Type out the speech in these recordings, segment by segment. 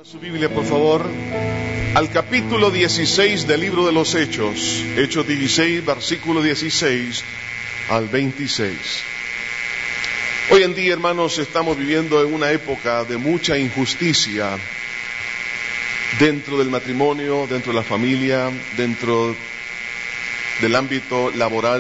Su Biblia, por favor, al capítulo 16 del libro de los Hechos. Hechos 16, versículo 16 al 26. Hoy en día, hermanos, estamos viviendo en una época de mucha injusticia dentro del matrimonio, dentro de la familia, dentro del ámbito laboral,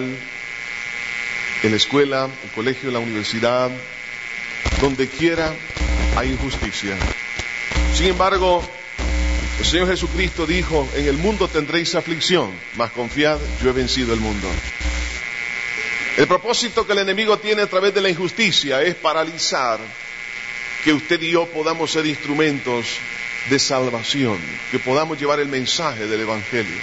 en la escuela, el colegio, la universidad, donde quiera hay injusticia. Sin embargo, el Señor Jesucristo dijo: en el mundo tendréis aflicción, mas confiad, yo he vencido el mundo. El propósito que el enemigo tiene a través de la injusticia es paralizar que usted y yo podamos ser instrumentos de salvación, que podamos llevar el mensaje del Evangelio.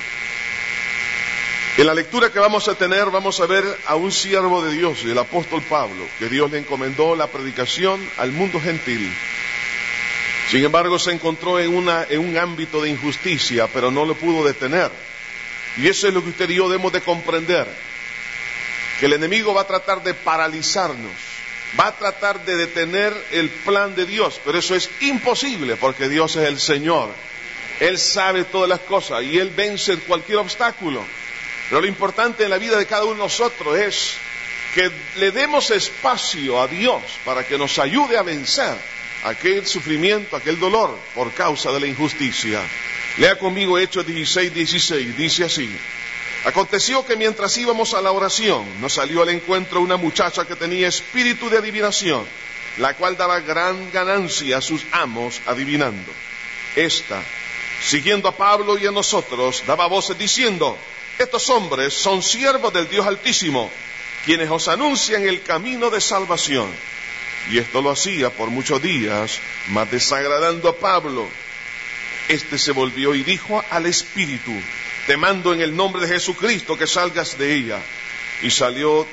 En la lectura que vamos a tener, vamos a ver a un siervo de Dios, el apóstol Pablo, que Dios le encomendó la predicación al mundo gentil. Sin embargo, se encontró en un ámbito de injusticia, pero no lo pudo detener. Y eso es lo que usted y yo debemos de comprender, que el enemigo va a tratar de paralizarnos, va a tratar de detener el plan de Dios, pero eso es imposible, porque Dios es el Señor. Él sabe todas las cosas y Él vence cualquier obstáculo. Pero lo importante en la vida de cada uno de nosotros es que le demos espacio a Dios para que nos ayude a vencer aquel sufrimiento, aquel dolor por causa de la injusticia. Lea conmigo Hechos 16, 16, dice así: aconteció que mientras íbamos a la oración, nos salió al encuentro una muchacha que tenía espíritu de adivinación, la cual daba gran ganancia a sus amos adivinando. Esta, siguiendo a Pablo y a nosotros, daba voces diciendo: estos hombres son siervos del Dios Altísimo, quienes os anuncian el camino de salvación. Y esto lo hacía por muchos días, mas desagradando a Pablo. Este se volvió y dijo al espíritu: te mando en el nombre de Jesucristo que salgas de ella. Y salió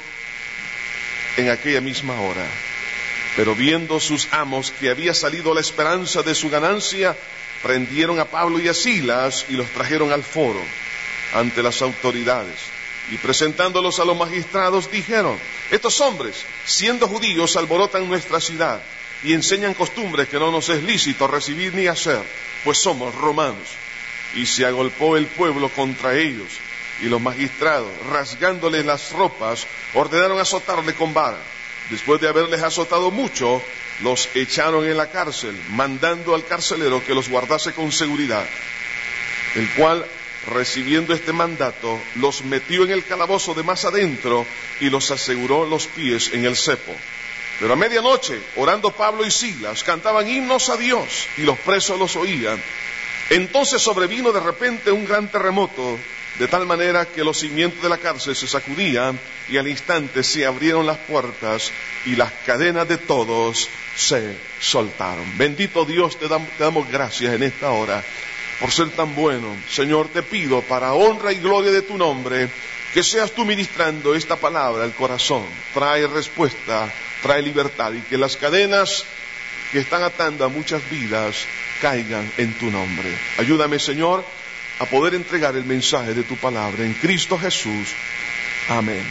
en aquella misma hora. Pero viendo sus amos que había salido la esperanza de su ganancia, prendieron a Pablo y a Silas y los trajeron al foro ante las autoridades. Y presentándolos a los magistrados dijeron: estos hombres, siendo judíos, alborotan nuestra ciudad y enseñan costumbres que no nos es lícito recibir ni hacer, pues somos romanos. Y se agolpó el pueblo contra ellos, y los magistrados, rasgándoles las ropas, ordenaron azotarle con vara. Después de haberles azotado mucho, los echaron en la cárcel, mandando al carcelero que los guardase con seguridad, el cual, recibiendo este mandato, los metió en el calabozo de más adentro y los aseguró los pies en el cepo. Pero a medianoche, orando Pablo y Silas, cantaban himnos a Dios y los presos los oían. Entonces sobrevino de repente un gran terremoto, de tal manera que los cimientos de la cárcel se sacudían y al instante se abrieron las puertas y las cadenas de todos se soltaron. Bendito Dios, te damos gracias en esta hora por ser tan bueno. Señor, te pido para honra y gloria de tu nombre, que seas tú ministrando esta palabra al corazón. Trae respuesta, trae libertad, y que las cadenas que están atando a muchas vidas caigan en tu nombre. Ayúdame, Señor, a poder entregar el mensaje de tu palabra en Cristo Jesús. Amén.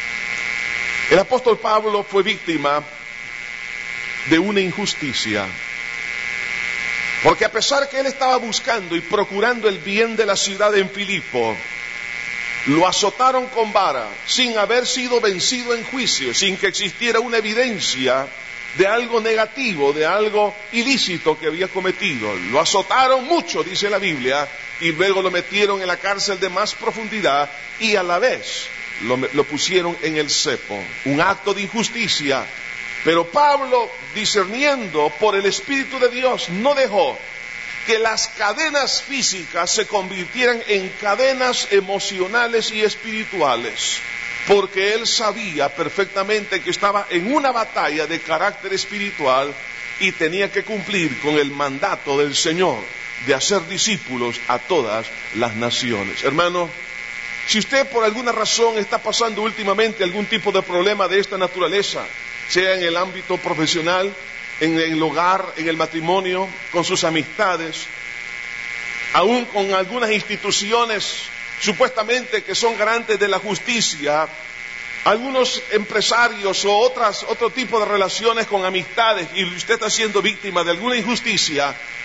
El apóstol Pablo fue víctima de una injusticia, porque a pesar que él estaba buscando y procurando el bien de la ciudad en Filipo, lo azotaron con vara, sin haber sido vencido en juicio, sin que existiera una evidencia de algo negativo, de algo ilícito que había cometido. Lo azotaron mucho, dice la Biblia, y luego lo metieron en la cárcel de más profundidad y a la vez lo pusieron en el cepo. Un acto de injusticia. Pero Pablo, discerniendo por el Espíritu de Dios, no dejó que las cadenas físicas se convirtieran en cadenas emocionales y espirituales, porque él sabía perfectamente que estaba en una batalla de carácter espiritual y tenía que cumplir con el mandato del Señor de hacer discípulos a todas las naciones. Hermano, si usted por alguna razón está pasando últimamente algún tipo de problema de esta naturaleza, sea en el ámbito profesional, en el hogar, en el matrimonio, con sus amistades, aún con algunas instituciones supuestamente que son garantes de la justicia, algunos empresarios o otro tipo de relaciones con amistades, y usted está siendo víctima de alguna injusticia,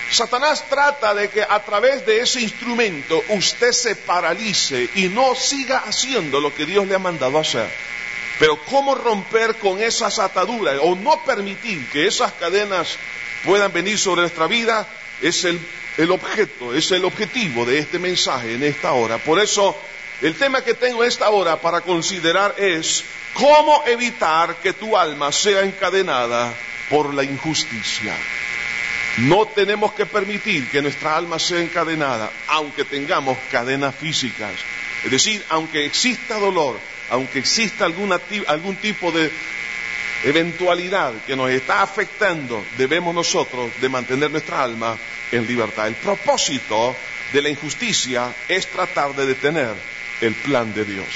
Satanás trata de que a través de ese instrumento usted se paralice y no siga haciendo lo que Dios le ha mandado hacer. Pero cómo romper con esas ataduras o no permitir que esas cadenas puedan venir sobre nuestra vida es el objeto, es el objetivo de este mensaje en esta hora. Por eso el tema que tengo en esta hora para considerar es cómo evitar que tu alma sea encadenada por la injusticia. No tenemos que permitir que nuestra alma sea encadenada, aunque tengamos cadenas físicas. Es decir, aunque exista dolor, aunque exista algún tipo de eventualidad que nos está afectando, debemos nosotros de mantener nuestra alma en libertad. El propósito de la injusticia es tratar de detener el plan de Dios.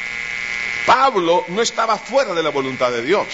Pablo no estaba fuera de la voluntad de Dios.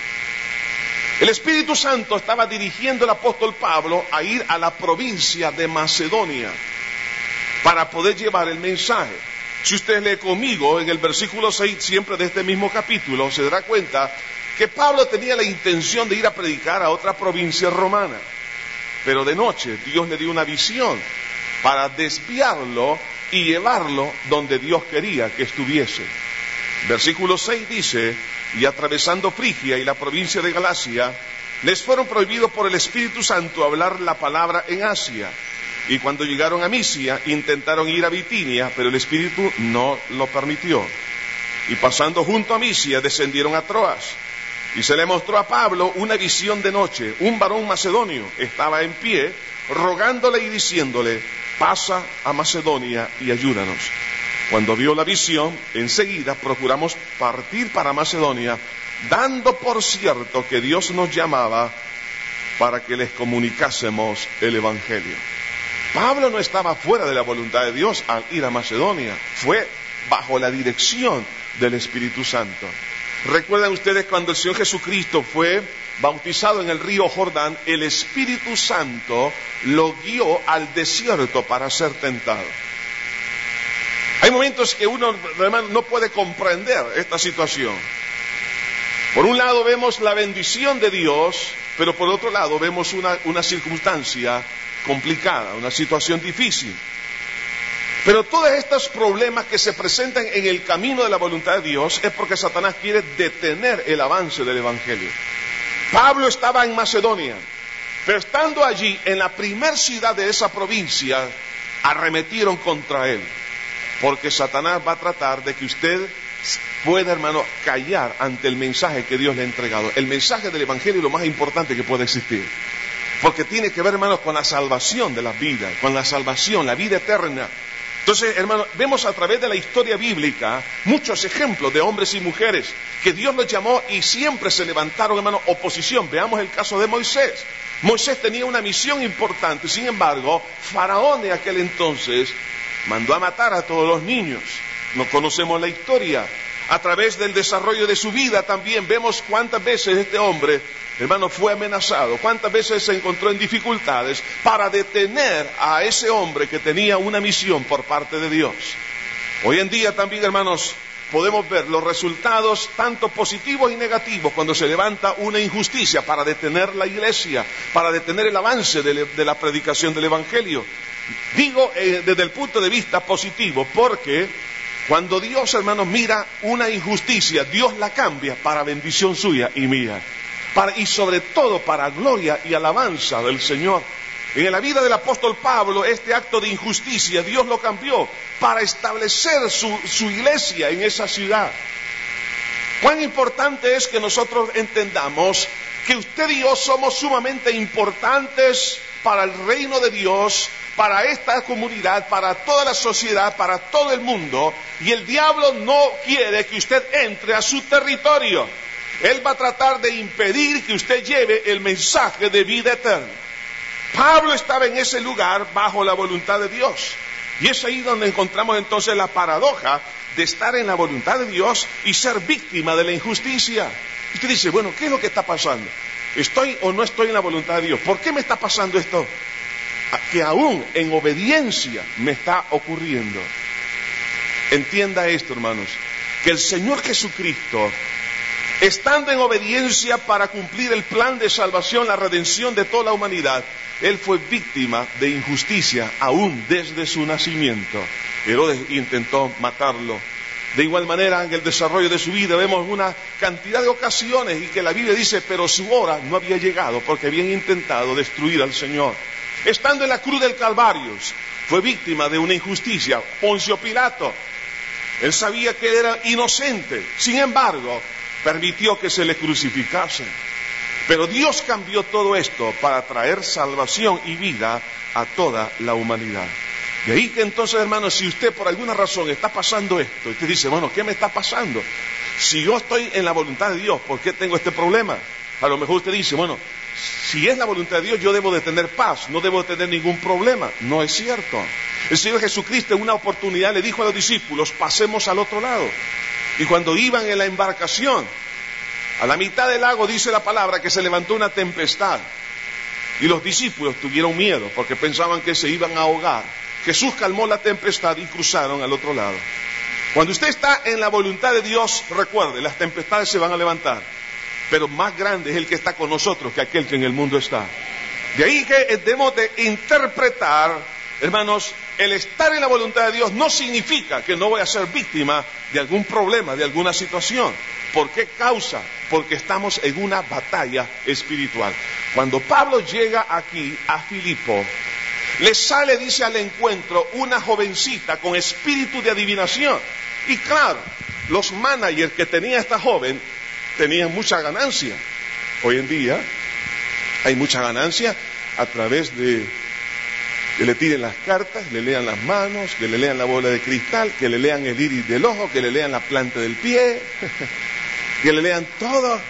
El Espíritu Santo estaba dirigiendo al apóstol Pablo a ir a la provincia de Macedonia para poder llevar el mensaje. Si usted lee conmigo en el versículo 6, siempre de este mismo capítulo, se dará cuenta que Pablo tenía la intención de ir a predicar a otra provincia romana. Pero de noche Dios le dio una visión para desviarlo y llevarlo donde Dios quería que estuviese. Versículo 6 dice: y atravesando Frigia y la provincia de Galacia, les fueron prohibidos por el Espíritu Santo hablar la palabra en Asia. Y cuando llegaron a Misia, intentaron ir a Bitinia, pero el Espíritu no lo permitió. Y pasando junto a Misia, descendieron a Troas. Y se le mostró a Pablo una visión de noche. Un varón macedonio estaba en pie, rogándole y diciéndole: pasa a Macedonia y ayúdanos. Cuando vio la visión, enseguida procuramos partir para Macedonia, dando por cierto que Dios nos llamaba para que les comunicásemos el Evangelio. Pablo no estaba fuera de la voluntad de Dios al ir a Macedonia, fue bajo la dirección del Espíritu Santo. ¿Recuerdan ustedes cuando el Señor Jesucristo fue bautizado en el río Jordán? El Espíritu Santo lo guió al desierto para ser tentado. Hay momentos que uno, hermano, no puede comprender esta situación. Por un lado vemos la bendición de Dios, pero por otro lado vemos una circunstancia complicada, una situación difícil. Pero todos estos problemas que se presentan en el camino de la voluntad de Dios es porque Satanás quiere detener el avance del Evangelio. Pablo estaba en Macedonia, pero estando allí, en la primer ciudad de esa provincia, arremetieron contra él. Porque Satanás va a tratar de que usted pueda, hermano, callar ante el mensaje que Dios le ha entregado. El mensaje del Evangelio es lo más importante que puede existir. Porque tiene que ver, hermanos, con la salvación de las vidas, con la salvación, la vida eterna. Entonces, hermano, vemos a través de la historia bíblica muchos ejemplos de hombres y mujeres que Dios los llamó y siempre se levantaron, hermano, oposición. Veamos el caso de Moisés. Moisés tenía una misión importante, sin embargo, Faraón de aquel entonces mandó a matar a todos los niños. No conocemos la historia. A través del desarrollo de su vida también vemos cuántas veces este hombre, hermano, fue amenazado, cuántas veces se encontró en dificultades para detener a ese hombre que tenía una misión por parte de Dios. Hoy en día también, hermanos, podemos ver los resultados tanto positivos y negativos cuando se levanta una injusticia para detener la iglesia, para detener el avance de la predicación del Evangelio. Digo desde el punto de vista positivo, porque cuando Dios, hermanos, mira una injusticia, Dios la cambia para bendición suya y mía, y sobre todo para gloria y alabanza del Señor. En la vida del apóstol Pablo, este acto de injusticia, Dios lo cambió para establecer su iglesia en esa ciudad. Cuán importante es que nosotros entendamos que usted y yo somos sumamente importantes para el reino de Dios, para esta comunidad, para toda la sociedad, para todo el mundo, y el diablo no quiere que usted entre a su territorio. Él va a tratar de impedir que usted lleve el mensaje de vida eterna. Pablo estaba en ese lugar bajo la voluntad de Dios, y es ahí donde encontramos entonces la paradoja de estar en la voluntad de Dios y ser víctima de la injusticia. Usted dice, bueno, ¿qué es lo que está pasando? ¿Estoy o no estoy en la voluntad de Dios? ¿Por qué me está pasando esto? Que aún en obediencia me está ocurriendo. Entienda esto, hermanos, que el Señor Jesucristo, estando en obediencia para cumplir el plan de salvación, la redención de toda la humanidad, Él fue víctima de injusticia aún desde su nacimiento. Herodes intentó matarlo. De igual manera, en el desarrollo de su vida vemos una cantidad de ocasiones y que la Biblia dice, pero su hora no había llegado porque habían intentado destruir al Señor. Estando en la cruz del Calvario, fue víctima de una injusticia. Poncio Pilato, él sabía que él era inocente, sin embargo, permitió que se le crucificase. Pero Dios cambió todo esto para traer salvación y vida a toda la humanidad. De ahí que entonces, hermanos, si usted por alguna razón está pasando esto, usted dice, bueno, ¿qué me está pasando? Si yo estoy en la voluntad de Dios, ¿por qué tengo este problema? A lo mejor usted dice, bueno, si es la voluntad de Dios, yo debo de tener paz, no debo de tener ningún problema. No es cierto. El Señor Jesucristo en una oportunidad le dijo a los discípulos, pasemos al otro lado. Y cuando iban en la embarcación, a la mitad del lago dice la palabra que se levantó una tempestad. Y los discípulos tuvieron miedo porque pensaban que se iban a ahogar. Jesús calmó la tempestad y cruzaron al otro lado. Cuando usted está en la voluntad de Dios, recuerde, las tempestades se van a levantar. Pero más grande es el que está con nosotros que aquel que en el mundo está. De ahí que debemos de interpretar, hermanos, el estar en la voluntad de Dios no significa que no voy a ser víctima de algún problema, de alguna situación. ¿Por qué causa? Porque estamos en una batalla espiritual. Cuando Pablo llega aquí a Filipo, le sale, dice, al encuentro una jovencita con espíritu de adivinación. Y claro, los managers que tenía esta joven tenían mucha ganancia. Hoy en día hay mucha ganancia a través de que le tiren las cartas, le lean las manos, que le lean la bola de cristal, que le lean el iris del ojo, que le lean la planta del pie, que le lean todo.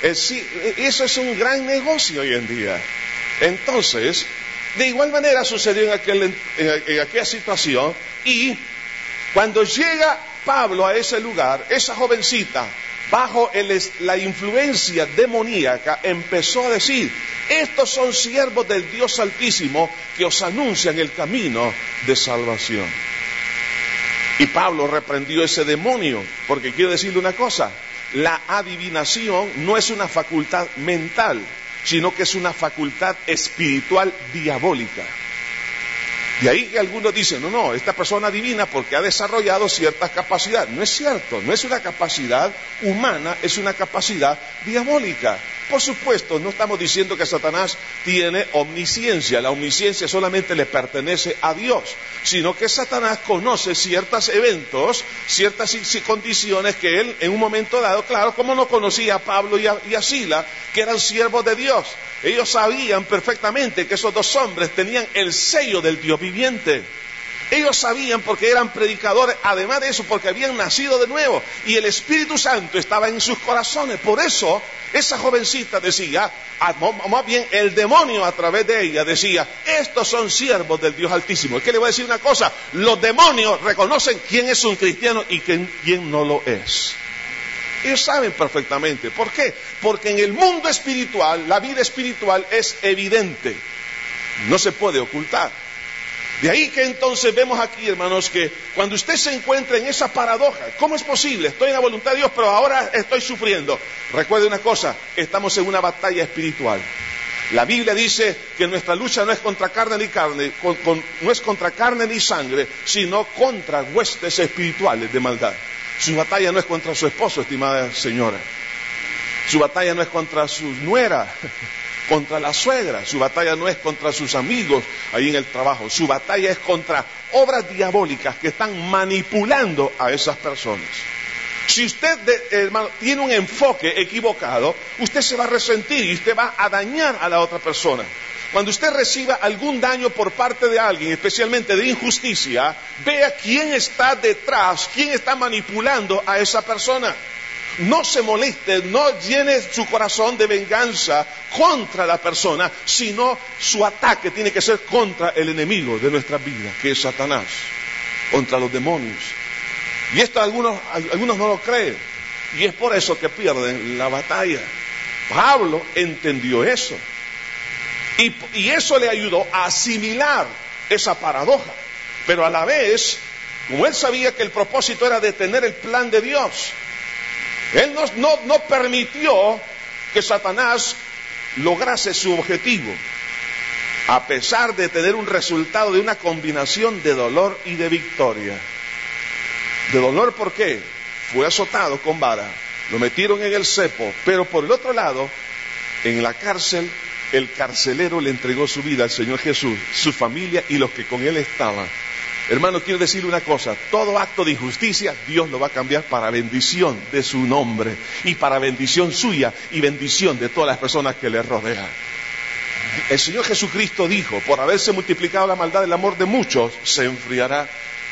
Eso es un gran negocio hoy en día. Entonces, de igual manera sucedió en aquella situación, y cuando llega Pablo a ese lugar, esa jovencita, bajo la influencia demoníaca, empezó a decir, estos son siervos del Dios Altísimo que os anuncian el camino de salvación. Y Pablo reprendió ese demonio, porque quiero decirle una cosa, la adivinación no es una facultad mental, sino que es una facultad espiritual diabólica. De ahí que algunos dicen, no, esta persona adivina porque ha desarrollado ciertas capacidades. No es cierto, no es una capacidad humana, es una capacidad diabólica. Por supuesto, no estamos diciendo que Satanás tiene omnisciencia, la omnisciencia solamente le pertenece a Dios, sino que Satanás conoce ciertos eventos, ciertas condiciones que él en un momento dado, claro, como no conocía a Pablo y a Sila, que eran siervos de Dios. Ellos sabían perfectamente que esos dos hombres tenían el sello del Dios viviente. Ellos sabían porque eran predicadores, además de eso porque habían nacido de nuevo y el Espíritu Santo estaba en sus corazones. Por eso esa jovencita decía, más bien el demonio a través de ella decía, estos son siervos del Dios Altísimo. Es que le voy a decir una cosa, los demonios reconocen quién es un cristiano y quién no lo es. Ellos saben perfectamente. ¿Por qué? Porque en el mundo espiritual, la vida espiritual es evidente, no se puede ocultar. De ahí que entonces vemos aquí, hermanos, que cuando usted se encuentra en esa paradoja, ¿cómo es posible? Estoy en la voluntad de Dios, pero ahora estoy sufriendo. Recuerde una cosa, estamos en una batalla espiritual. La Biblia dice que nuestra lucha no es contra carne ni carne, no es contra carne ni sangre, sino contra huestes espirituales de maldad. Su batalla no es contra su esposo, estimada señora. Su batalla no es contra su nuera, contra la suegra. Su batalla no es contra sus amigos ahí en el trabajo. Su batalla es contra obras diabólicas que están manipulando a esas personas. Si usted, hermano, tiene un enfoque equivocado, usted se va a resentir y usted va a dañar a la otra persona. Cuando usted reciba algún daño por parte de alguien, especialmente de injusticia, vea quién está detrás, quién está manipulando a esa persona. No se moleste, no llene su corazón de venganza contra la persona, sino su ataque tiene que ser contra el enemigo de nuestra vida, que es Satanás, contra los demonios. Y esto algunos no lo creen, y es por eso que pierden la batalla. Pablo entendió eso. Y eso le ayudó a asimilar esa paradoja. Pero a la vez, como él sabía que el propósito era detener el plan de Dios, él no permitió que Satanás lograse su objetivo. a pesar de tener un resultado de una combinación de dolor y de victoria. De dolor, ¿por qué? Fue azotado con vara, lo metieron en el cepo, pero por el otro lado, en la cárcel, el carcelero le entregó su vida al Señor Jesús, su familia y los que con él estaban. Hermano, quiero decirle una cosa, todo acto de injusticia, Dios lo va a cambiar para bendición de su nombre, y para bendición suya, y bendición de todas las personas que le rodean. El Señor Jesucristo dijo, por haberse multiplicado la maldad, el amor de muchos se enfriará.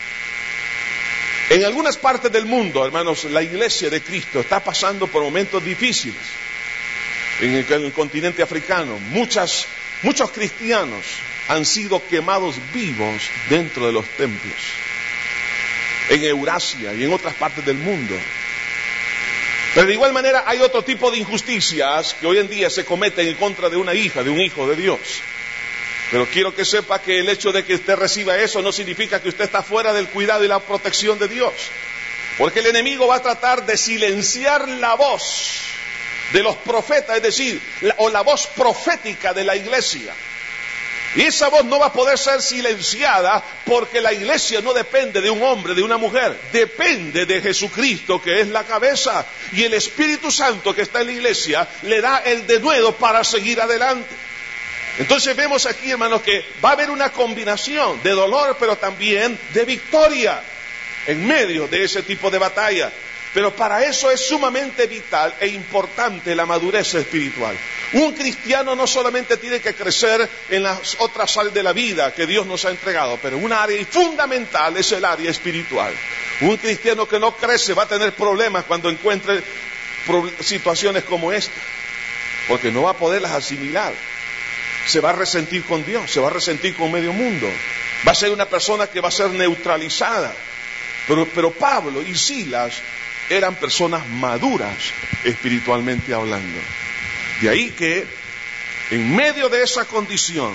En algunas partes del mundo, hermanos, la iglesia de Cristo está pasando por momentos difíciles. En el continente africano, muchos cristianos han sido quemados vivos dentro de los templos. En Eurasia y en otras partes del mundo. Pero de igual manera hay otro tipo de injusticias que hoy en día se cometen en contra de una hija, de un hijo de Dios. Pero quiero que sepa que el hecho de que usted reciba eso no significa que usted está fuera del cuidado y la protección de Dios. Porque el enemigo va a tratar de silenciar la voz de los profetas, es decir, la voz profética de la iglesia. Y esa voz no va a poder ser silenciada porque la iglesia no depende de un hombre, de una mujer. Depende de Jesucristo, que es la cabeza. Y el Espíritu Santo que está en la iglesia le da el denuedo para seguir adelante. Entonces vemos aquí, hermanos, que va a haber una combinación de dolor, pero también de victoria en medio de ese tipo de batalla. Pero para eso es sumamente vital e importante la madurez espiritual. Un cristiano no solamente tiene que crecer en las otras áreas de la vida que Dios nos ha entregado, pero un área fundamental es el área espiritual. Un cristiano que no crece va a tener problemas cuando encuentre situaciones como esta, porque no va a poderlas asimilar. Se va a resentir con Dios, se va a resentir con medio mundo. Va a ser una persona que va a ser neutralizada. Pero Pablo y Silas eran personas maduras espiritualmente hablando. De ahí que, en medio de esa condición,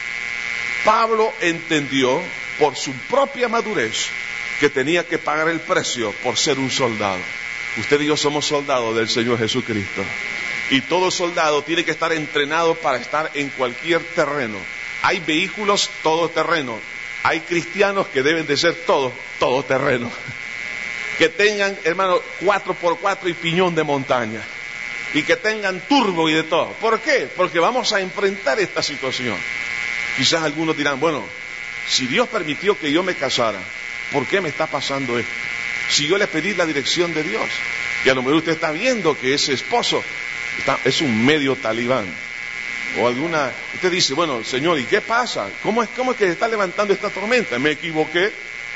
Pablo entendió por su propia madurez que tenía que pagar el precio por ser un soldado. Usted y yo somos soldados del Señor Jesucristo. Y todo soldado tiene que estar entrenado para estar en cualquier terreno. Hay vehículos todoterreno. Hay cristianos que deben de ser todoterreno. Que tengan, hermano, 4x4 y piñón de montaña. Y que tengan turbo y de todo. ¿Por qué? Porque vamos a enfrentar esta situación. Quizás algunos dirán, bueno, si Dios permitió que yo me casara, ¿por qué me está pasando esto? Si yo le pedí la dirección de Dios. Y a lo mejor usted está viendo que ese esposo es un medio talibán. O usted dice, bueno, Señor, ¿y qué pasa? ¿Cómo es que se está levantando esta tormenta? ¿Me equivoqué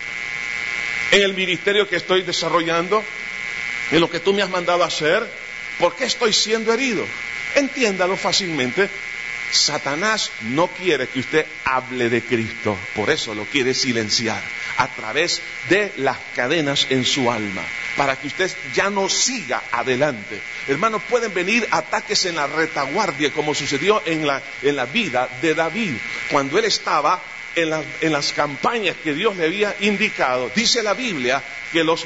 en el ministerio que estoy desarrollando? ¿En lo que tú me has mandado a hacer? ¿Por qué estoy siendo herido? Entiéndalo fácilmente. Satanás no quiere que usted hable de Cristo. Por eso lo quiere silenciar a través de las cadenas en su alma, para que usted ya no siga adelante. Hermanos, pueden venir ataques en la retaguardia, como sucedió en la vida de David, cuando él estaba en las campañas que Dios le había indicado. Dice la Biblia que los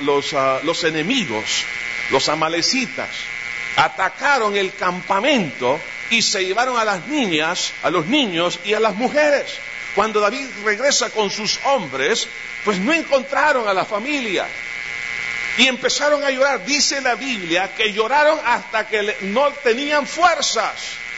enemigos, los amalecitas, atacaron el campamento y se llevaron a las niñas, a los niños y a las mujeres. Cuando David regresa con sus hombres, pues no encontraron a la familia. Y empezaron a llorar. Dice la Biblia que lloraron hasta que no tenían fuerzas.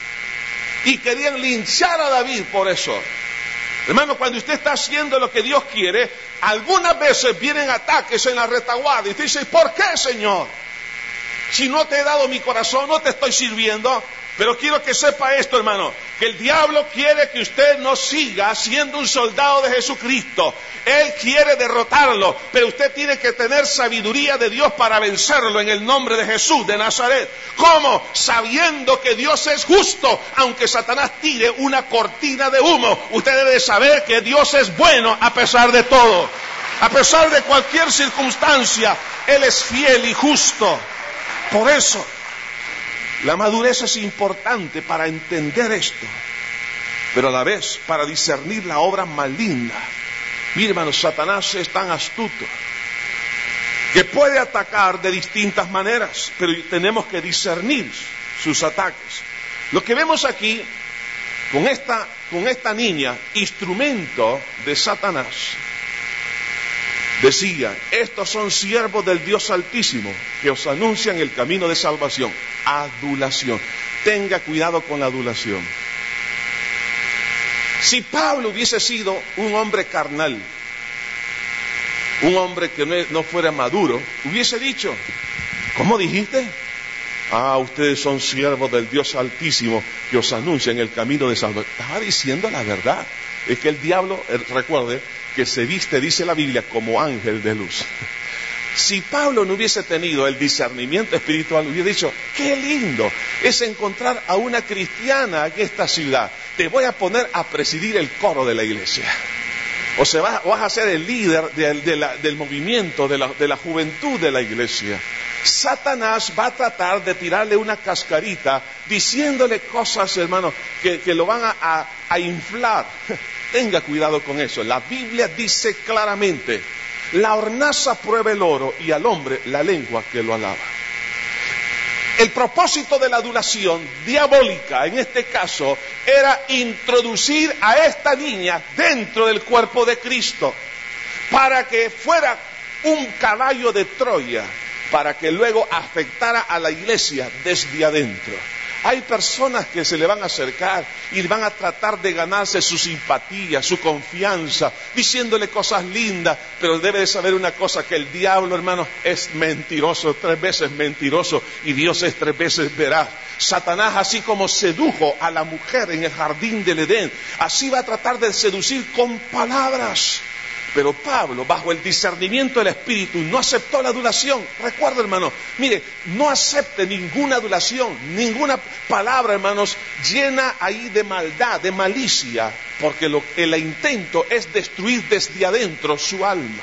Y querían linchar a David por eso. Hermano, cuando usted está haciendo lo que Dios quiere, algunas veces vienen ataques en la retaguardia. Y usted dice, ¿por qué, Señor? Si no te he dado mi corazón, no te estoy sirviendo. Pero quiero que sepa esto, hermano, que el diablo quiere que usted no siga siendo un soldado de Jesucristo. Él quiere derrotarlo, pero usted tiene que tener sabiduría de Dios para vencerlo en el nombre de Jesús de Nazaret. ¿Cómo? Sabiendo que Dios es justo, aunque Satanás tire una cortina de humo. Usted debe saber que Dios es bueno a pesar de todo. A pesar de cualquier circunstancia, Él es fiel y justo. Por eso, la madurez es importante para entender esto, pero a la vez para discernir la obra maligna. Mire, hermanos, Satanás es tan astuto que puede atacar de distintas maneras, pero tenemos que discernir sus ataques. Lo que vemos aquí, con esta con esta niña, instrumento de Satanás. Decía, estos son siervos del Dios Altísimo, que os anuncian el camino de salvación. Adulación. Tenga cuidado con la adulación. Si Pablo hubiese sido un hombre carnal, un hombre que no fuera maduro, hubiese dicho, ¿cómo dijiste? Ustedes son siervos del Dios Altísimo, que os anuncian el camino de salvación. Estaba diciendo la verdad. Es que el diablo, recuerde, que se viste, dice la Biblia, como ángel de luz. Si Pablo no hubiese tenido el discernimiento espiritual, hubiera dicho, qué lindo es encontrar a una cristiana en esta ciudad. Te voy a poner a presidir el coro de la iglesia. O sea, vas a ser el líder del movimiento, de la juventud de la iglesia. Satanás va a tratar de tirarle una cascarita, diciéndole cosas, hermano, que lo van a inflar. Tenga cuidado con eso. La Biblia dice claramente, la hornaza prueba el oro y al hombre la lengua que lo alaba. El propósito de la adulación diabólica, en este caso, era introducir a esta niña dentro del cuerpo de Cristo, para que fuera un caballo de Troya, para que luego afectara a la iglesia desde adentro. Hay personas que se le van a acercar y van a tratar de ganarse su simpatía, su confianza, diciéndole cosas lindas, pero debe de saber una cosa, que el diablo, hermano, es mentiroso, 3 veces mentiroso, y Dios es 3 veces veraz. Satanás, así como sedujo a la mujer en el jardín del Edén, así va a tratar de seducir con palabras. Pero Pablo, bajo el discernimiento del Espíritu, no aceptó la adulación. Recuerda, hermano, mire, no acepte ninguna adulación, ninguna palabra, hermanos, llena ahí de maldad, de malicia, porque el intento es destruir desde adentro su alma.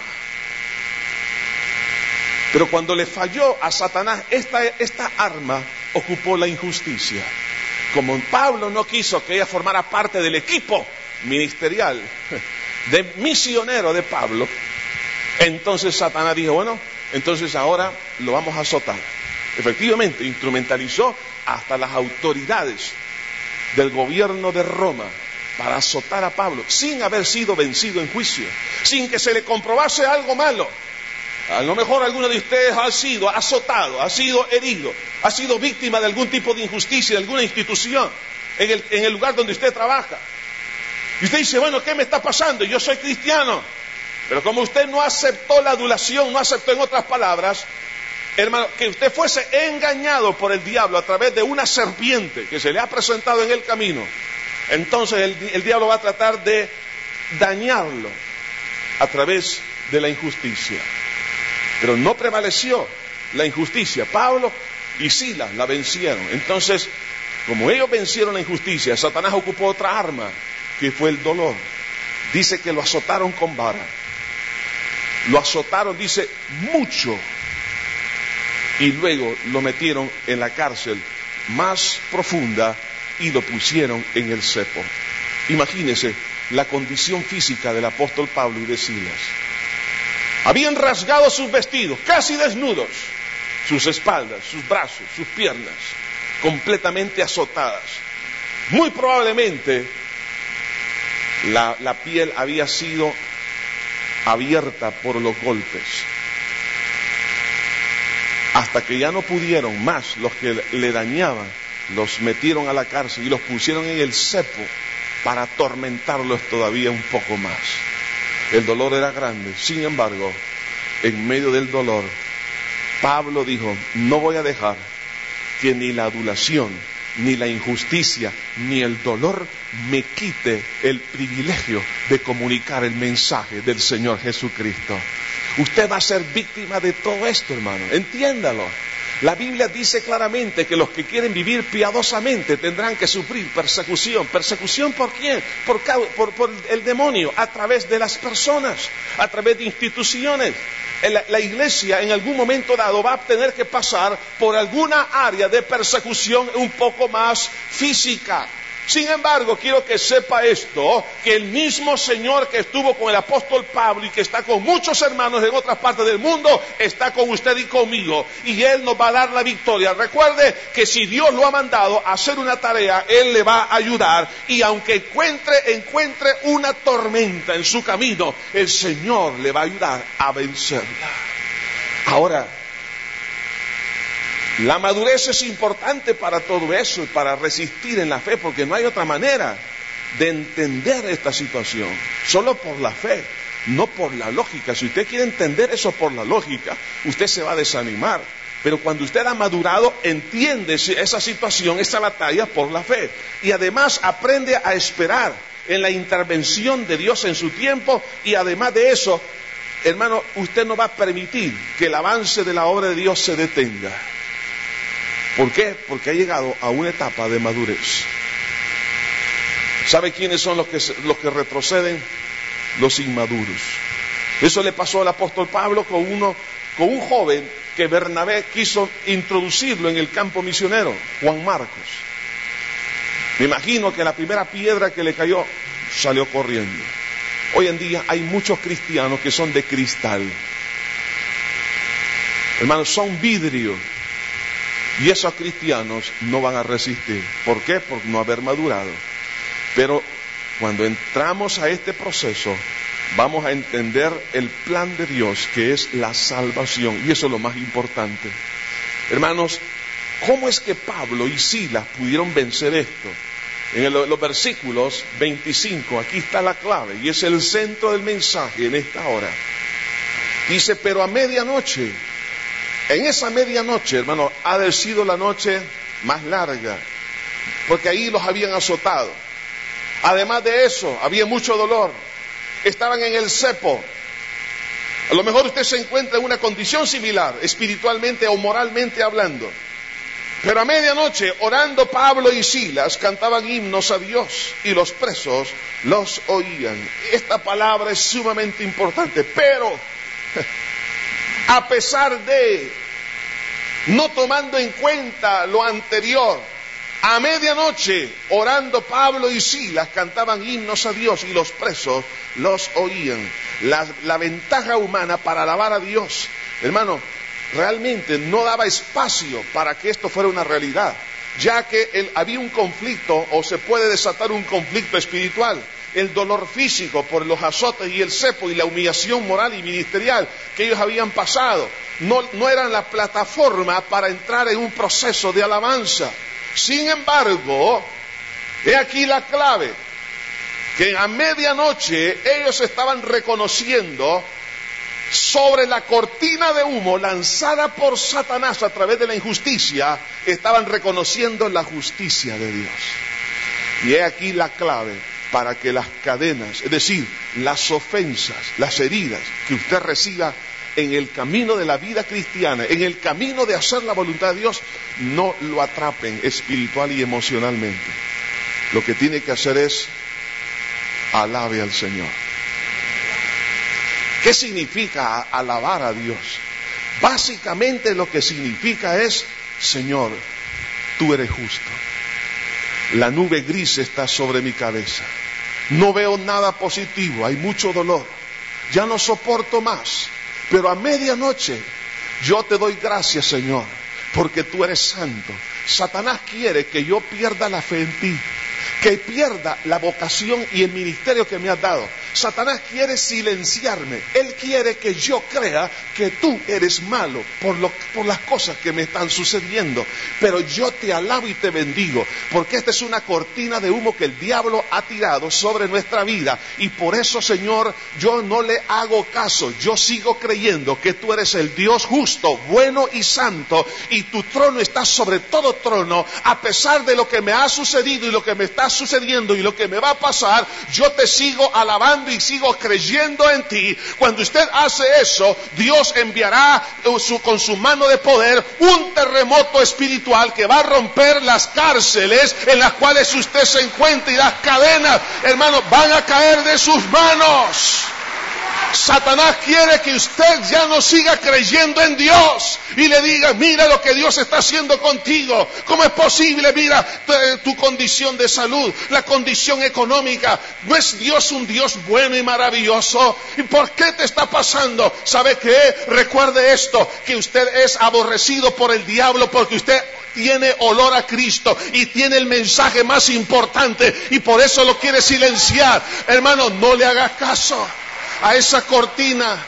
Pero cuando le falló a Satanás, esta arma ocupó la injusticia. Como Pablo no quiso que ella formara parte del equipo ministerial, de misionero de Pablo, entonces Satanás dijo, bueno, entonces ahora lo vamos a azotar. Efectivamente, instrumentalizó hasta las autoridades del gobierno de Roma para azotar a Pablo, sin haber sido vencido en juicio, sin que se le comprobase algo malo. A lo mejor alguno de ustedes ha sido azotado, ha sido herido, ha sido víctima de algún tipo de injusticia, de alguna institución, en el lugar donde usted trabaja. Y usted dice, bueno, ¿qué me está pasando? Yo soy cristiano. Pero como usted no aceptó la adulación, no aceptó, en otras palabras, hermano, que usted fuese engañado por el diablo a través de una serpiente que se le ha presentado en el camino, entonces el diablo va a tratar de dañarlo a través de la injusticia. Pero no prevaleció la injusticia. Pablo y Silas la vencieron. Entonces, como ellos vencieron la injusticia, Satanás ocupó otra arma, que fue el dolor. Dice que lo azotaron con vara. Lo azotaron, dice, mucho. Y luego lo metieron en la cárcel más profunda y lo pusieron en el cepo. Imagínense la condición física del apóstol Pablo y de Silas. Habían rasgado sus vestidos, casi desnudos, sus espaldas, sus brazos, sus piernas, completamente azotadas. Muy probablemente la piel había sido abierta por los golpes, hasta que ya no pudieron más los que le dañaban, los metieron a la cárcel y los pusieron en el cepo para atormentarlos todavía un poco más. El dolor era grande. Sin embargo, en medio del dolor, Pablo dijo, no voy a dejar que ni la adulación, ni la injusticia, ni el dolor me quite el privilegio de comunicar el mensaje del Señor Jesucristo. Usted va a ser víctima de todo esto, hermano. Entiéndalo. La Biblia dice claramente que los que quieren vivir piadosamente tendrán que sufrir persecución. ¿Persecución por quién? Por el demonio, a través de las personas, a través de instituciones. La iglesia en algún momento dado va a tener que pasar por alguna área de persecución un poco más física. Sin embargo, quiero que sepa esto, que el mismo Señor que estuvo con el apóstol Pablo y que está con muchos hermanos en otras partes del mundo, está con usted y conmigo. Y Él nos va a dar la victoria. Recuerde que si Dios lo ha mandado a hacer una tarea, Él le va a ayudar. Y aunque encuentre una tormenta en su camino, el Señor le va a ayudar a vencerla. Ahora, la madurez es importante para todo eso y para resistir en la fe, porque no hay otra manera de entender esta situación, solo por la fe, no por la lógica. Si usted quiere entender eso por la lógica, usted se va a desanimar. Pero cuando usted ha madurado, entiende esa situación, esa batalla por la fe. Y además aprende a esperar en la intervención de Dios en su tiempo. Y además de eso, hermano, usted no va a permitir que el avance de la obra de Dios se detenga. ¿Por qué? Porque ha llegado a una etapa de madurez. ¿Sabe quiénes son los que retroceden? Los inmaduros. Eso le pasó al apóstol Pablo con un joven que Bernabé quiso introducirlo en el campo misionero, Juan Marcos. Me imagino que la primera piedra que le cayó, salió corriendo. Hoy en día hay muchos cristianos que son de cristal. Hermanos, son vidrio. Y esos cristianos no van a resistir. ¿Por qué? Por no haber madurado. Pero cuando entramos a este proceso, vamos a entender el plan de Dios, que es la salvación. Y eso es lo más importante. Hermanos, ¿cómo es que Pablo y Silas pudieron vencer esto? En los versículos 25, aquí está la clave, y es el centro del mensaje en esta hora. Dice, pero a medianoche, en esa medianoche, hermano, ha de sido la noche más larga, porque ahí los habían azotado. Además de eso, había mucho dolor. Estaban en el cepo. A lo mejor usted se encuentra en una condición similar, espiritualmente o moralmente hablando. Pero a medianoche, orando, Pablo y Silas cantaban himnos a Dios y los presos los oían. Esta palabra es sumamente importante, pero a pesar de, no tomando en cuenta lo anterior, a medianoche, orando, Pablo y Silas cantaban himnos a Dios y los presos los oían. La ventaja humana para alabar a Dios, hermano, realmente no daba espacio para que esto fuera una realidad, ya que había un conflicto, o se puede desatar un conflicto espiritual. El dolor físico por los azotes y el cepo y la humillación moral y ministerial que ellos habían pasado no eran la plataforma para entrar en un proceso de alabanza. Sin embargo, he aquí la clave, que a medianoche ellos estaban reconociendo sobre la cortina de humo lanzada por Satanás a través de la injusticia, estaban reconociendo la justicia de Dios. Y he aquí la clave para que las cadenas, es decir, las ofensas, las heridas que usted reciba en el camino de la vida cristiana, en el camino de hacer la voluntad de Dios, no lo atrapen espiritual y emocionalmente. Lo que tiene que hacer es alabe al Señor. ¿Qué significa alabar a Dios? Básicamente lo que significa es, Señor, tú eres justo. La nube gris está sobre mi cabeza. No veo nada positivo, hay mucho dolor. Ya no soporto más. Pero a medianoche yo te doy gracias, Señor, porque tú eres santo. Satanás quiere que yo pierda la fe en ti, que pierda la vocación y el ministerio que me has dado. Satanás quiere silenciarme. Él quiere que yo crea que tú eres malo por las cosas que me están sucediendo. Pero yo te alabo y te bendigo, porque esta es una cortina de humo que el diablo ha tirado sobre nuestra vida. Y por eso, Señor, yo no le hago caso. Yo sigo creyendo que tú eres el Dios justo, bueno y santo, y tu trono está sobre todo trono. A pesar de lo que me ha sucedido y lo que me está sucediendo y lo que me va a pasar, yo te sigo alabando y sigo creyendo en ti. Cuando usted hace eso, Dios enviará con su mano de poder un terremoto espiritual que va a romper las cárceles en las cuales usted se encuentra, y las cadenas, hermano, van a caer de sus manos. Satanás quiere que usted ya no siga creyendo en Dios y le diga, mira lo que Dios está haciendo contigo. ¿Cómo es posible? Mira tu condición de salud, la condición económica. ¿No es Dios un Dios bueno y maravilloso? ¿Y por qué te está pasando? ¿Sabe qué? Recuerde esto, que usted es aborrecido por el diablo porque usted tiene olor a Cristo y tiene el mensaje más importante y por eso lo quiere silenciar. Hermano, no le haga caso a esa cortina.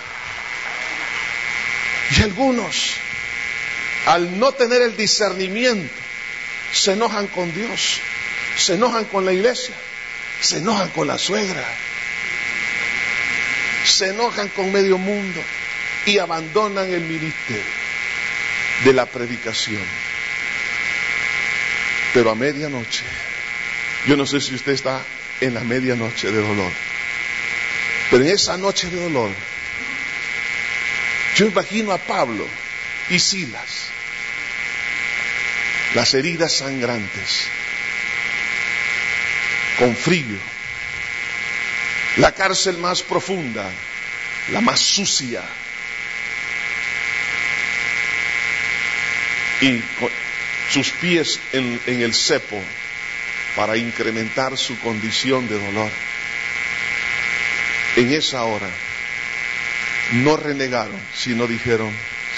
Y algunos, al no tener el discernimiento, se enojan con Dios, se enojan con la iglesia, se enojan con la suegra, se enojan con medio mundo y abandonan el ministerio de la predicación. Pero a medianoche, yo no sé si usted está en la medianoche de dolor, pero en esa noche de dolor, yo imagino a Pablo y Silas, las heridas sangrantes, con frío, la cárcel más profunda, la más sucia, y con sus pies en el cepo para incrementar su condición de dolor. En esa hora no renegaron, sino dijeron,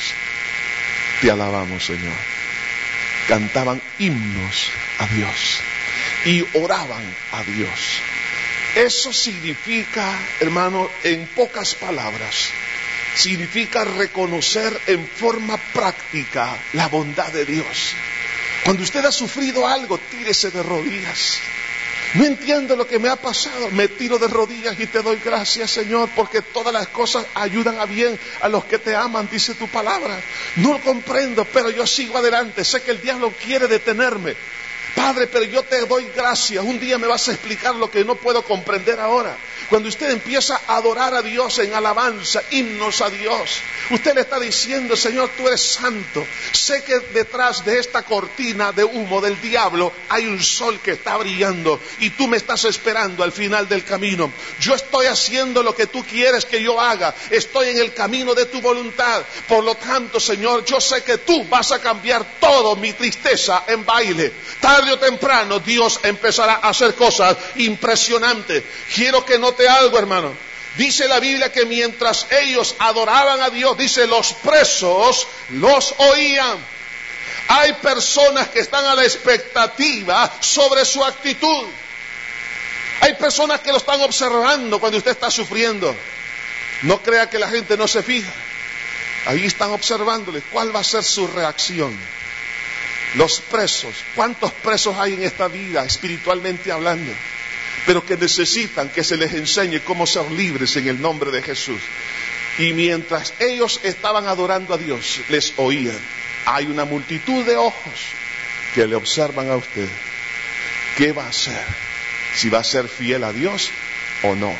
te alabamos, Señor. Cantaban himnos a Dios y oraban a Dios. Eso significa, hermano, en pocas palabras, significa reconocer en forma práctica la bondad de Dios. Cuando usted ha sufrido algo, tírese de rodillas. No entiendo lo que me ha pasado, me tiro de rodillas y te doy gracias, Señor, porque todas las cosas ayudan a bien a los que te aman, dice tu palabra. No lo comprendo, pero yo sigo adelante. Sé que el diablo quiere detenerme. Padre, pero yo te doy gracias. Un día me vas a explicar lo que no puedo comprender ahora. Cuando usted empieza a adorar a Dios en alabanza, himnos a Dios, usted le está diciendo, Señor, tú eres santo. Sé que detrás de esta cortina de humo del diablo hay un sol que está brillando y tú me estás esperando al final del camino. Yo estoy haciendo lo que tú quieres que yo haga. Estoy en el camino de tu voluntad. Por lo tanto, Señor, yo sé que tú vas a cambiar todo mi tristeza en baile. Tarde o temprano Dios empezará a hacer cosas impresionantes. Quiero que note algo, hermano. Dice la Biblia que mientras ellos adoraban a Dios, dice, los presos los oían. Hay personas que están a la expectativa sobre su actitud. Hay personas que lo están observando cuando usted está sufriendo. No crea que la gente no se fija. Ahí están observándole cuál va a ser su reacción. Los presos, ¿cuántos presos hay en esta vida espiritualmente hablando? Pero que necesitan que se les enseñe cómo ser libres en el nombre de Jesús. Y mientras ellos estaban adorando a Dios, les oían. Hay una multitud de ojos que le observan a usted. ¿Qué va a hacer? Si va a ser fiel a Dios o no.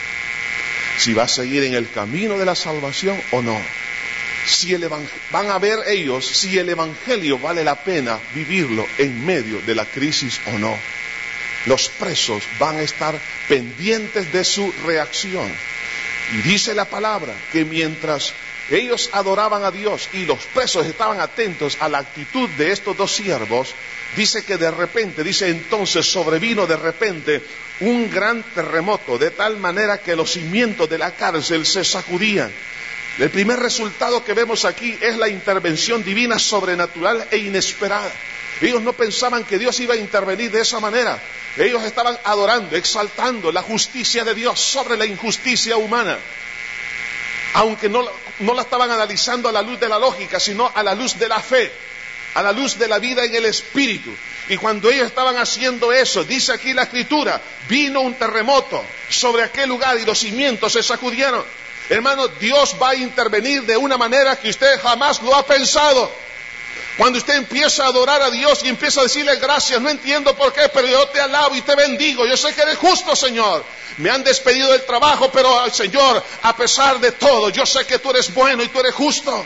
Si va a seguir en el camino de la salvación o no. Si van a ver ellos si el evangelio vale la pena vivirlo en medio de la crisis o no. Los presos van a estar pendientes de su reacción. Y dice la palabra que mientras ellos adoraban a Dios y los presos estaban atentos a la actitud de estos dos siervos, dice que de repente, dice entonces sobrevino de repente un gran terremoto, de tal manera que los cimientos de la cárcel se sacudían. El primer resultado que vemos aquí es la intervención divina, sobrenatural e inesperada. Ellos no pensaban que Dios iba a intervenir de esa manera. Ellos estaban adorando, exaltando la justicia de Dios sobre la injusticia humana. Aunque no la estaban analizando a la luz de la lógica, sino a la luz de la fe, a la luz de la vida en el Espíritu. Y cuando ellos estaban haciendo eso, dice aquí la Escritura, vino un terremoto sobre aquel lugar y los cimientos se sacudieron. Hermano, Dios va a intervenir de una manera que usted jamás lo ha pensado. Cuando usted empieza a adorar a Dios y empieza a decirle gracias, no entiendo por qué, pero yo te alabo y te bendigo. Yo sé que eres justo, Señor. Me han despedido del trabajo, pero Señor, a pesar de todo, yo sé que tú eres bueno y tú eres justo.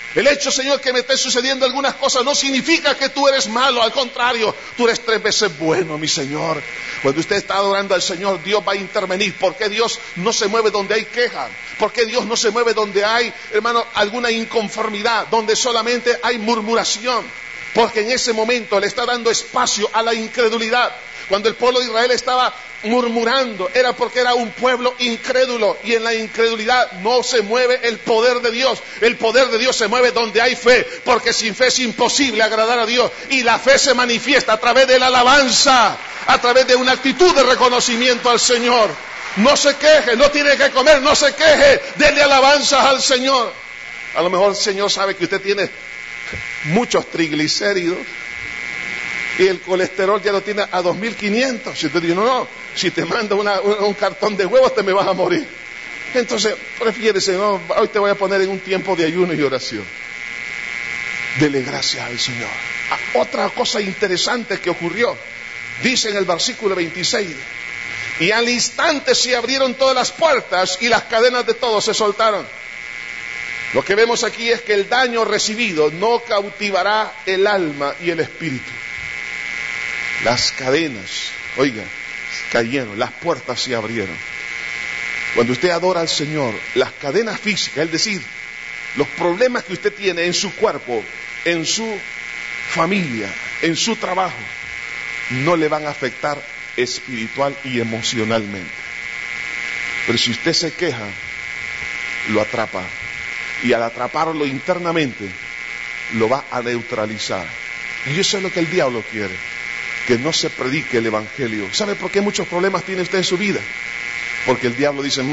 El hecho, Señor, que me esté sucediendo algunas cosas no significa que tú eres malo. Al contrario, tú eres 3 veces bueno, mi Señor. Cuando usted está adorando al Señor, Dios va a intervenir. ¿Por qué Dios no se mueve donde hay queja? ¿Por qué Dios no se mueve donde hay, hermano, alguna inconformidad? Donde solamente hay murmuración. Porque en ese momento le está dando espacio a la incredulidad. Cuando el pueblo de Israel estaba murmurando, era porque era un pueblo incrédulo, y en la incredulidad no se mueve el poder de Dios. El poder de Dios se mueve donde hay fe, porque sin fe es imposible agradar a Dios, y la fe se manifiesta a través de la alabanza, a través de una actitud de reconocimiento al Señor. No se queje, no tiene que comer, no se queje, denle alabanzas al Señor. A lo mejor el Señor sabe que usted tiene muchos triglicéridos y el colesterol ya lo tiene a 2500. Si usted dice, no, si te mando un cartón de huevos te me vas a morir. Entonces, prefiérese, no, hoy te voy a poner en un tiempo de ayuno y oración. Dele gracias al Señor. Otra cosa interesante que ocurrió, dice en el versículo 26, y al instante se abrieron todas las puertas y las cadenas de todos se soltaron. Lo que vemos aquí es que el daño recibido no cautivará el alma y el espíritu. Las cadenas, oiga, cayeron, las puertas se abrieron. Cuando usted adora al Señor, las cadenas físicas, es decir, los problemas que usted tiene en su cuerpo, en su familia, en su trabajo, no le van a afectar espiritual y emocionalmente. Pero si usted se queja, lo atrapa. Y al atraparlo internamente, lo va a neutralizar. Y eso es lo que el diablo quiere, que no se predique el evangelio. ¿Sabe por qué muchos problemas tiene usted en su vida? Porque el diablo dice,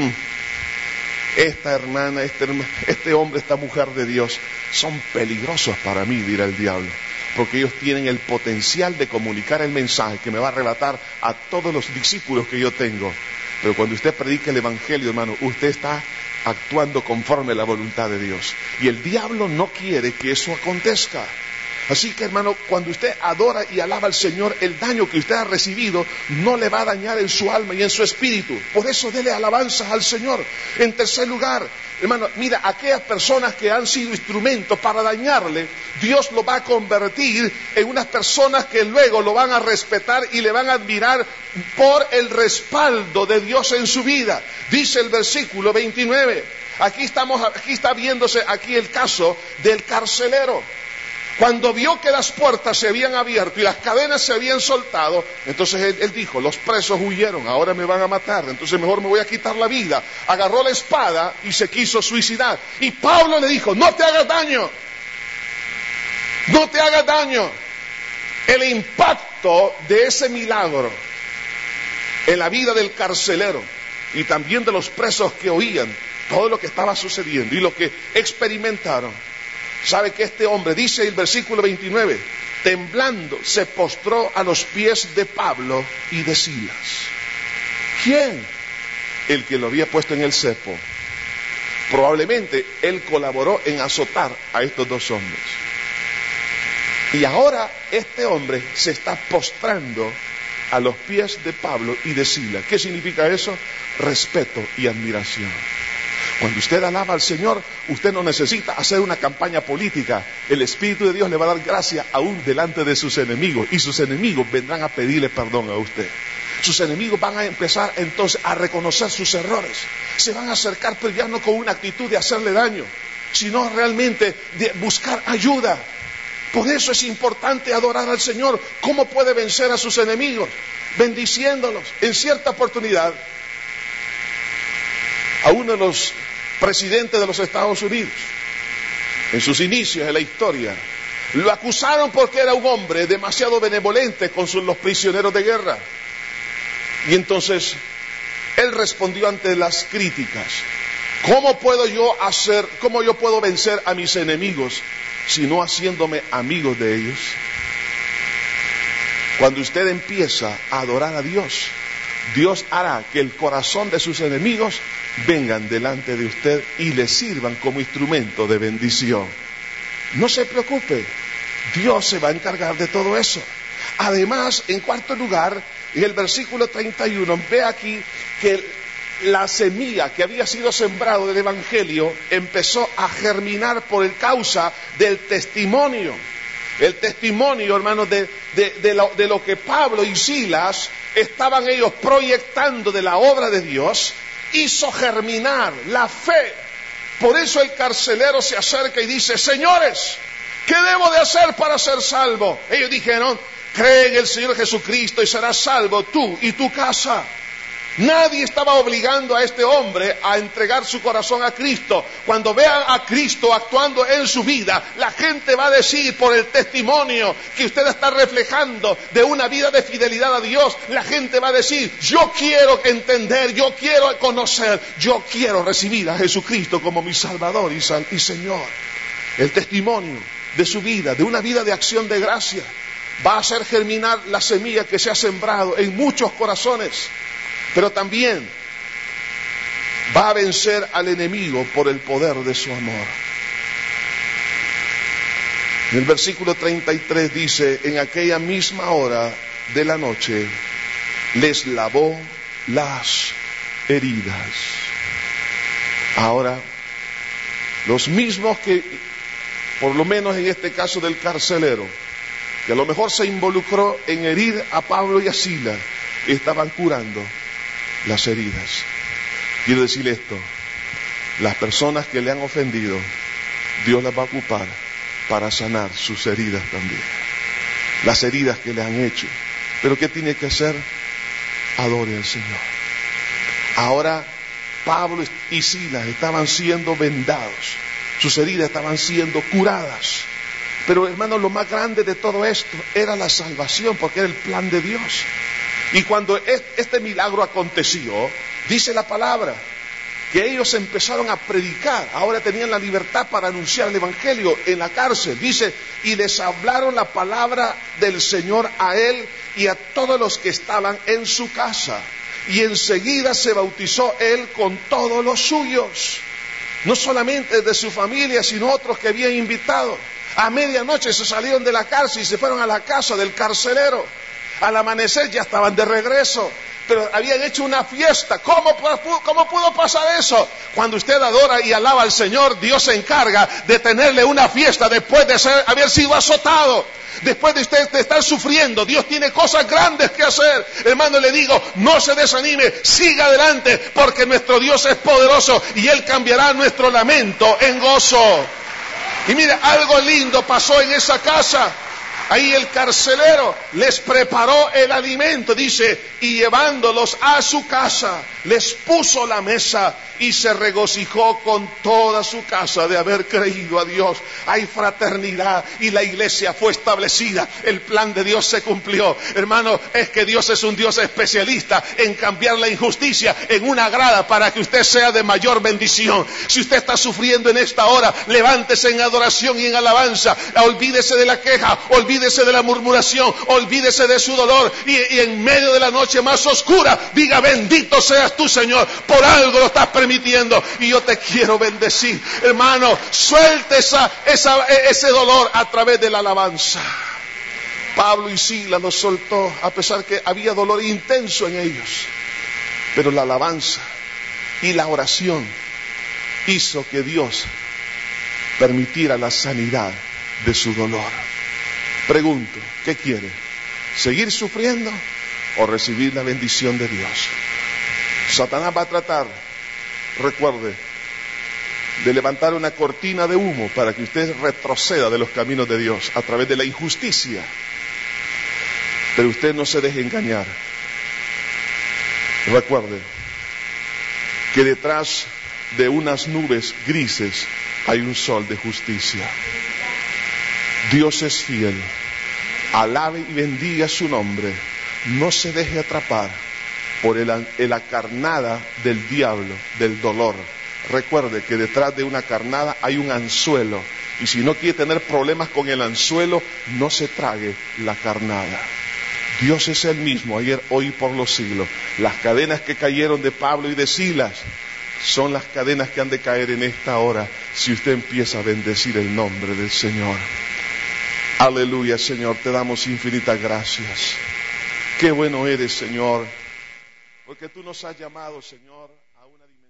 esta hermana, este hombre, esta mujer de Dios, son peligrosos para mí, dirá el diablo. Porque ellos tienen el potencial de comunicar el mensaje que me va a arrebatar a todos los discípulos que yo tengo. Pero cuando usted predica el evangelio, hermano, usted está actuando conforme a la voluntad de Dios. Y el diablo no quiere que eso acontezca. Así que, hermano, cuando usted adora y alaba al Señor, el daño que usted ha recibido no le va a dañar en su alma y en su espíritu. Por eso dele alabanzas al Señor. En tercer lugar, hermano, mira, aquellas personas que han sido instrumentos para dañarle, Dios lo va a convertir en unas personas que luego lo van a respetar y le van a admirar por el respaldo de Dios en su vida. Dice el versículo 29. Aquí está viéndose aquí el caso del carcelero. Cuando vio que las puertas se habían abierto y las cadenas se habían soltado, entonces él dijo, los presos huyeron, ahora me van a matar, entonces mejor me voy a quitar la vida. Agarró la espada y se quiso suicidar. Y Pablo le dijo, no te hagas daño, no te hagas daño. El impacto de ese milagro en la vida del carcelero y también de los presos que oían todo lo que estaba sucediendo y lo que experimentaron, sabe que este hombre, dice el versículo 29, temblando se postró a los pies de Pablo y de Silas. ¿Quién? El que lo había puesto en el cepo. Probablemente él colaboró en azotar a estos dos hombres. Y ahora este hombre se está postrando a los pies de Pablo y de Silas. ¿Qué significa eso? Respeto y admiración. Cuando usted alaba al Señor, usted no necesita hacer una campaña política. El Espíritu de Dios le va a dar gracia aún delante de sus enemigos. Y sus enemigos vendrán a pedirle perdón a usted. Sus enemigos van a empezar entonces a reconocer sus errores. Se van a acercar, pero ya no con una actitud de hacerle daño, sino realmente de buscar ayuda. Por eso es importante adorar al Señor. ¿Cómo puede vencer a sus enemigos? Bendiciéndolos. En cierta oportunidad, a uno de los presidentes de los Estados Unidos, en sus inicios de la historia, lo acusaron porque era un hombre demasiado benevolente con los prisioneros de guerra. Y entonces él respondió ante las críticas: ¿cómo yo puedo vencer a mis enemigos si no haciéndome amigos de ellos? Cuando usted empieza a adorar a Dios, Dios hará que el corazón de sus enemigos vengan delante de usted y le sirvan como instrumento de bendición. No se preocupe, Dios se va a encargar de todo eso. Además, en cuarto lugar, en el versículo 31, ve aquí que la semilla que había sido sembrado del Evangelio empezó a germinar por causa del testimonio. El testimonio, hermanos, de lo que Pablo y Silas estaban ellos proyectando de la obra de Dios, hizo germinar la fe. Por eso el carcelero se acerca y dice: señores, ¿qué debo de hacer para ser salvo? Ellos dijeron: cree en el Señor Jesucristo y serás salvo tú y tu casa. Nadie estaba obligando a este hombre a entregar su corazón a Cristo. Cuando vean a Cristo actuando en su vida, la gente va a decir por el testimonio que usted está reflejando de una vida de fidelidad a Dios, la gente va a decir: yo quiero entender, yo quiero conocer, yo quiero recibir a Jesucristo como mi Salvador y Señor. El testimonio de su vida, de una vida de acción de gracia, va a hacer germinar la semilla que se ha sembrado en muchos corazones. Pero también va a vencer al enemigo por el poder de su amor. En el versículo 33 dice: en aquella misma hora de la noche les lavó las heridas. Ahora, los mismos que, por lo menos en este caso del carcelero, que a lo mejor se involucró en herir a Pablo y a Silas, estaban curando las heridas. Quiero decir esto: las personas que le han ofendido, Dios las va a ocupar para sanar sus heridas también, las heridas que le han hecho. Pero ¿qué tiene que hacer? Adore al Señor. Ahora Pablo y Silas estaban siendo vendados, sus heridas estaban siendo curadas. Pero, hermanos, lo más grande de todo esto era la salvación, porque era el plan de Dios. Y cuando este milagro aconteció, dice la palabra que ellos empezaron a predicar. Ahora tenían la libertad para anunciar el Evangelio en la cárcel. Dice: y les hablaron la palabra del Señor a él y a todos los que estaban en su casa. Y enseguida se bautizó él con todos los suyos, no solamente de su familia, sino otros que habían invitado. A medianoche se salieron de la cárcel y se fueron a la casa del carcelero. Al amanecer ya estaban de regreso, pero habían hecho una fiesta. ¿Cómo pudo pasar eso? Cuando usted adora y alaba al Señor, Dios se encarga de tenerle una fiesta después de haber sido azotado. Después de usted de estar sufriendo, Dios tiene cosas grandes que hacer. Hermano, le digo, no se desanime, siga adelante, porque nuestro Dios es poderoso y Él cambiará nuestro lamento en gozo. Y mire, algo lindo pasó en esa casa. Ahí el carcelero les preparó el alimento, dice, y llevándolos a su casa, les puso la mesa y se regocijó con toda su casa de haber creído a Dios. Hay fraternidad y la iglesia fue establecida. El plan de Dios se cumplió. Hermano, es que Dios es un Dios especialista en cambiar la injusticia en una grada para que usted sea de mayor bendición. Si usted está sufriendo en esta hora, levántese en adoración y en alabanza. Olvídese de la queja, olvídese de la murmuración, olvídese de su dolor y en medio de la noche más oscura diga: bendito seas tú, Señor, por algo lo estás permitiendo y yo te quiero bendecir. Hermano, suelte ese dolor a través de la alabanza. Pablo y Silas lo soltó a pesar que había dolor intenso en ellos, pero la alabanza y la oración hizo que Dios permitiera la sanidad de su dolor. Pregunto, ¿qué quiere? ¿Seguir sufriendo o recibir la bendición de Dios? Satanás va a tratar, recuerde, de levantar una cortina de humo para que usted retroceda de los caminos de Dios a través de la injusticia. Pero usted no se deje engañar. Recuerde que detrás de unas nubes grises hay un sol de justicia. Dios es fiel. Alabe y bendiga su nombre. No se deje atrapar por la carnada del diablo, del dolor. Recuerde que detrás de una carnada hay un anzuelo. Y si no quiere tener problemas con el anzuelo, no se trague la carnada. Dios es el mismo, ayer, hoy y por los siglos. Las cadenas que cayeron de Pablo y de Silas son las cadenas que han de caer en esta hora si usted empieza a bendecir el nombre del Señor. Aleluya, Señor, te damos infinitas gracias. Qué bueno eres, Señor. porque tú nos has llamado, Señor, a una dimensión